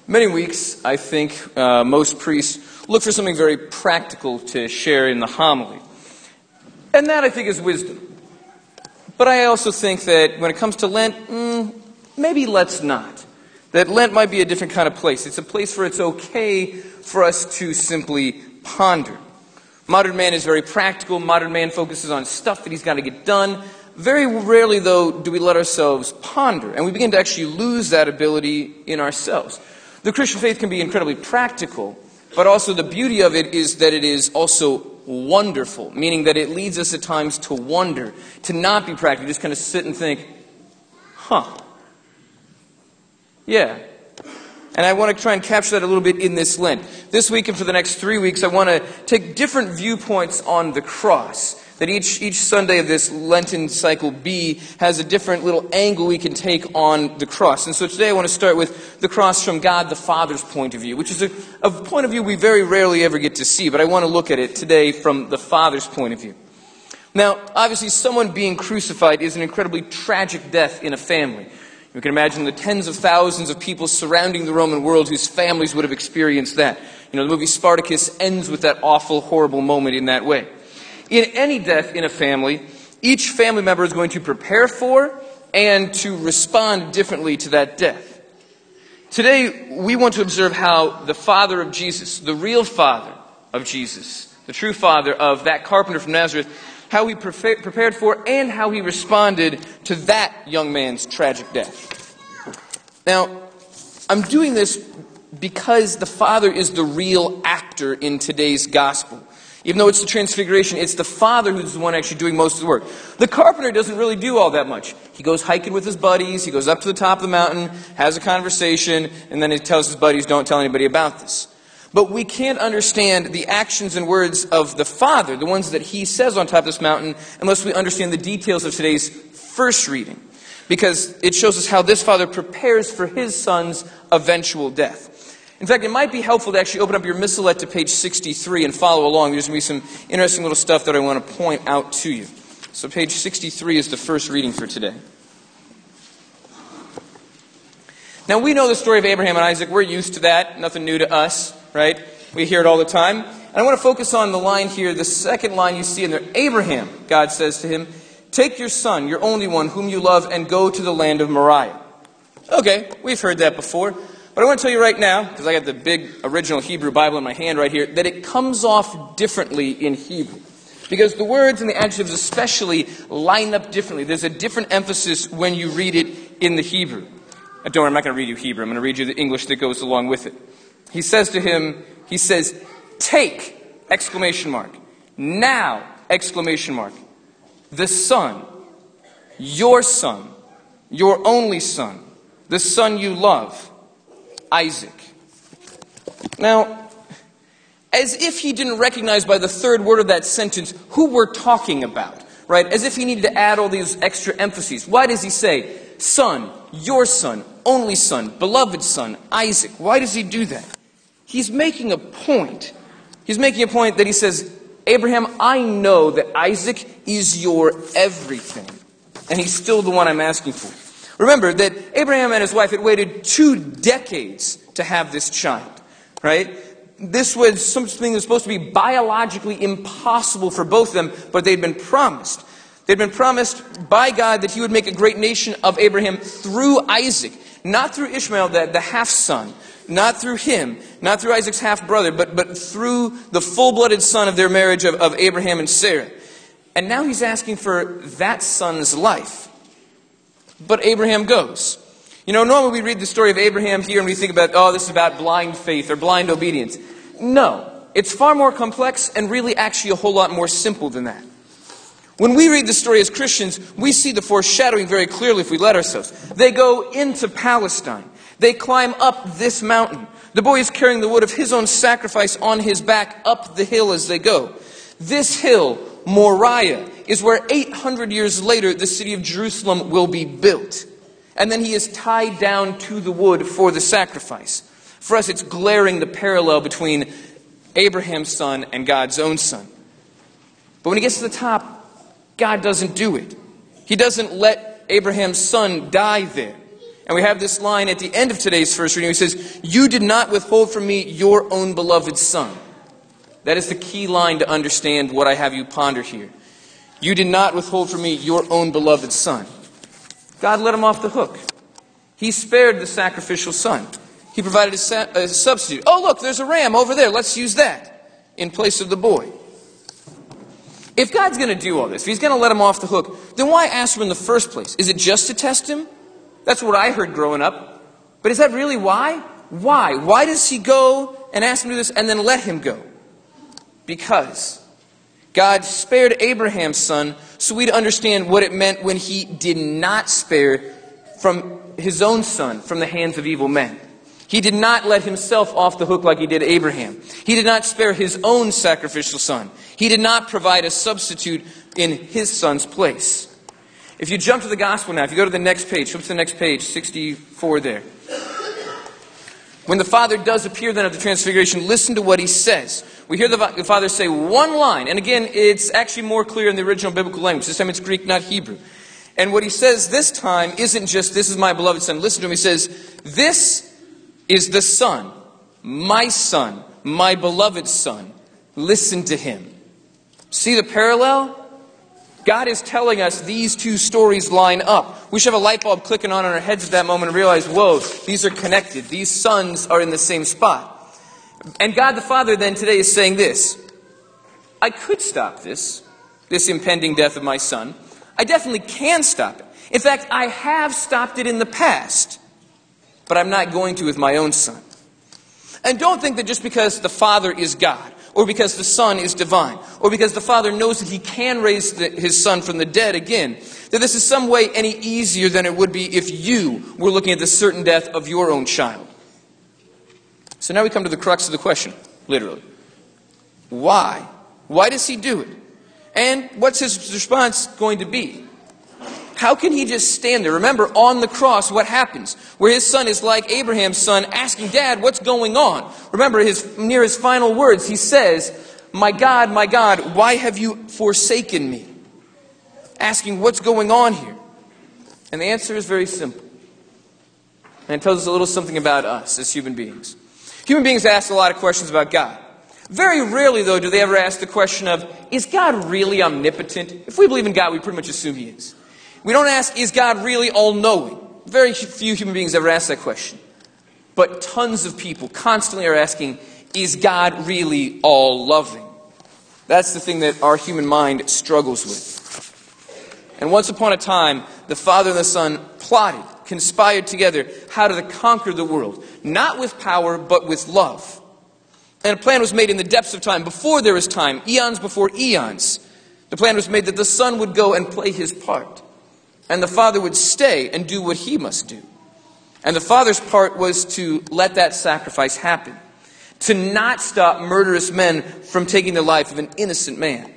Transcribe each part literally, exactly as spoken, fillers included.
Many weeks, I think, uh, most priests look for something very practical to share in the homily. And that, I think, is wisdom. But I also think that when it comes to Lent, mm, maybe let's not. That Lent might be a different kind of place. It's a place where it's okay for us to simply ponder. Modern man is very practical. Modern man focuses on stuff that he's got to get done. Very rarely, though, do we let ourselves ponder. And we begin to actually lose that ability in ourselves. The Christian faith can be incredibly practical, but also the beauty of it is that it is also wonderful, meaning that it leads us at times to wonder, to not be practical, just kind of sit and think, huh, yeah. And I want to try and capture that a little bit in this Lent. This week and for the next three weeks, I want to take different viewpoints on the cross. That each each Sunday of this Lenten cycle B has a different little angle we can take on the cross. And so today I want to start with the cross from God the Father's point of view, which is a, a point of view we very rarely ever get to see, but I want to look at it today from the Father's point of view. Now, obviously, someone being crucified is an incredibly tragic death in a family. You can imagine the tens of thousands of people surrounding the Roman world whose families would have experienced that. You know, the movie Spartacus ends with that awful, horrible moment in that way. In any death in a family, each family member is going to prepare for and to respond differently to that death. Today, we want to observe how the father of Jesus, the real father of Jesus, the true father of that carpenter from Nazareth, how he prefa- prepared for and how he responded to that young man's tragic death. Now, I'm doing this because the Father is the real actor in today's gospel. Even though it's the transfiguration, it's the Father who's the one actually doing most of the work. The carpenter doesn't really do all that much. He goes hiking with his buddies, he goes up to the top of the mountain, has a conversation, and then he tells his buddies, don't tell anybody about this. But we can't understand the actions and words of the Father, the ones that he says on top of this mountain, unless we understand the details of today's first reading. Because it shows us how this Father prepares for his Son's eventual death. In fact, it might be helpful to actually open up your missalette to page sixty-three and follow along. There's going to be some interesting little stuff that I want to point out to you. So page sixty-three is the first reading for today. Now, we know the story of Abraham and Isaac. We're used to that. Nothing new to us, right? We hear it all the time. And I want to focus on the line here, the second line you see in there. Abraham, God says to him, take your son, your only one, whom you love, and go to the land of Moriah. Okay, we've heard that before. But I want to tell you right now, because I got the big original Hebrew Bible in my hand right here, that it comes off differently in Hebrew. Because the words and the adjectives especially line up differently. There's a different emphasis when you read it in the Hebrew. Don't worry, I'm not going to read you Hebrew. I'm going to read you the English that goes along with it. He says to him, he says, take, exclamation mark, now, exclamation mark, the son, your son, your only son, the son you love, Isaac. Now, as if he didn't recognize by the third word of that sentence who we're talking about, right? As if he needed to add all these extra emphases. Why does he say, son, your son, only son, beloved son, Isaac? Why does he do that? He's making a point. He's making a point that he says, Abraham, I know that Isaac is your everything. And he's still the one I'm asking for. Remember that Abraham and his wife had waited two decades to have this child, right? This was something that was supposed to be biologically impossible for both of them, but they'd been promised. They'd been promised by God that he would make a great nation of Abraham through Isaac, not through Ishmael, the, the half-son, not through him, not through Isaac's half-brother, but, but through the full-blooded son of their marriage of, of Abraham and Sarah. And now he's asking for that son's life. But Abraham goes. You know, normally we read the story of Abraham here and we think about, oh, this is about blind faith or blind obedience. No, it's far more complex and really actually a whole lot more simple than that. When we read the story as Christians, we see the foreshadowing very clearly if we let ourselves. They go into Palestine. They climb up this mountain. The boy is carrying the wood of his own sacrifice on his back up the hill as they go. This hill, Moriah, is where eight hundred years later the city of Jerusalem will be built. And then he is tied down to the wood for the sacrifice. For us, it's glaring the parallel between Abraham's son and God's own son. But when he gets to the top, God doesn't do it. He doesn't let Abraham's son die there. And we have this line at the end of today's first reading. He says, "You did not withhold from me your own beloved Son." That is the key line to understand what I have you ponder here. You did not withhold from me your own beloved Son. God let him off the hook. He spared the sacrificial son. He provided a, sa- a substitute. Oh, look, there's a ram over there. Let's use that in place of the boy. If God's going to do all this, if he's going to let him off the hook, then why ask him in the first place? Is it just to test him? That's what I heard growing up. But is that really why? Why? Why does he go and ask him to do this and then let him go? Because God spared Abraham's son so we'd understand what it meant when he did not spare from his own son from the hands of evil men. He did not let himself off the hook like he did Abraham. He did not spare his own sacrificial son. He did not provide a substitute in his son's place. If you jump to the gospel now, if you go to the next page, flip to the next page, sixty-four there. When the Father does appear then at the Transfiguration, listen to what he says. We hear the Father say one line, and again, it's actually more clear in the original biblical language. This time it's Greek, not Hebrew. And what he says this time isn't just, "This is my beloved Son." Listen to him. He says, "This is the Son, my Son, my beloved Son. Listen to him." See the parallel? God is telling us these two stories line up. We should have a light bulb clicking on in our heads at that moment and realize, whoa, these are connected. These sons are in the same spot. And God the Father then today is saying this: I could stop this, this impending death of my son. I definitely can stop it. In fact, I have stopped it in the past. But I'm not going to with my own son. And don't think that just because the Father is God, or because the Son is divine, or because the Father knows that he can raise the, his Son from the dead again, that this is some way any easier than it would be if you were looking at the certain death of your own child. So now we come to the crux of the question, literally. Why? Why does he do it? And what's his response going to be? How can he just stand there? Remember, on the cross, what happens? Where his son is like Abraham's son, asking, "Dad, what's going on?" Remember, his near his final words, he says, "My God, my God, why have you forsaken me?" Asking, what's going on here? And the answer is very simple. And it tells us a little something about us as human beings. Human beings ask a lot of questions about God. Very rarely, though, do they ever ask the question of, is God really omnipotent? If we believe in God, we pretty much assume he is. We don't ask, is God really all-knowing? Very few human beings ever ask that question. But tons of people constantly are asking, is God really all-loving? That's the thing that our human mind struggles with. And once upon a time, the Father and the Son plotted, conspired together how to conquer the world. Not with power, but with love. And a plan was made in the depths of time, before there was time, eons before eons. The plan was made that the Son would go and play his part. And the Father would stay and do what he must do. And the Father's part was to let that sacrifice happen. To not stop murderous men from taking the life of an innocent man.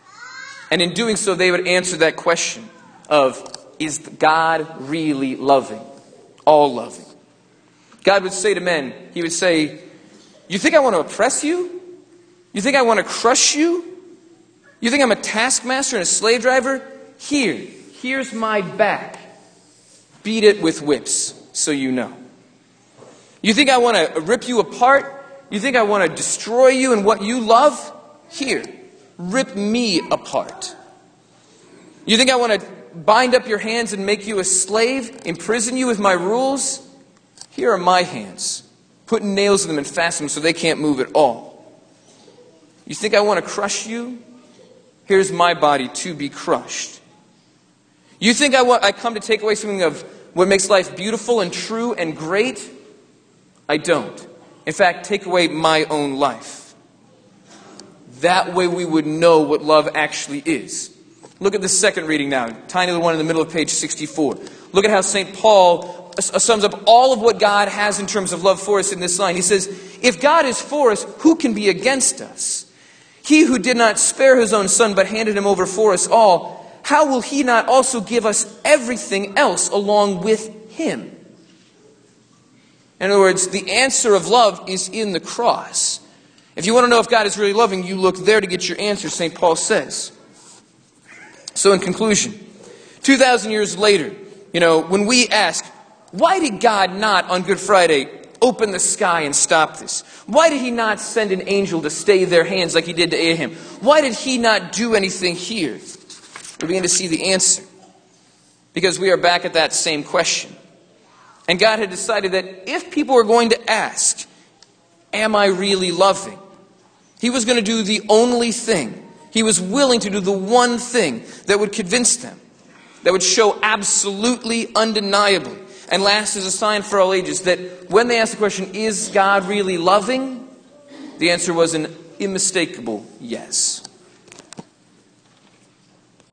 And in doing so, they would answer that question of, is God really loving? All loving. God would say to men, he would say, you think I want to oppress you? You think I want to crush you? You think I'm a taskmaster and a slave driver? Here. Here's my back. Beat it with whips, so you know. You think I want to rip you apart? You think I want to destroy you and what you love? Here, rip me apart. You think I want to bind up your hands and make you a slave? Imprison you with my rules? Here are my hands. Put nails in them and fasten them so they can't move at all. You think I want to crush you? Here's my body to be crushed. You think I want I come to take away something of what makes life beautiful and true and great? I don't. In fact, take away my own life. That way we would know what love actually is. Look at the second reading now, tiny little one in the middle of page sixty-four. Look at how Saint Paul sums up all of what God has in terms of love for us in this line. He says, if God is for us, who can be against us? He who did not spare his own son, but handed him over for us all, how will he not also give us everything else along with him? In other words, the answer of love is in the cross. If you want to know if God is really loving, you look there to get your answer, Saint Paul says. So in conclusion, two thousand years later, you know, when we ask, Why did God not, on Good Friday, open the sky and stop this? Why did he not send an angel to stay their hands like he did to Abraham? Why did he not do anything here? We begin to see the answer. Because we are back at that same question. And God had decided that if people were going to ask, am I really loving? He was going to do the only thing. He was willing to do the one thing that would convince them, that would show absolutely, undeniably, and last as a sign for all ages, that when they asked the question, is God really loving? The answer was an unmistakable yes.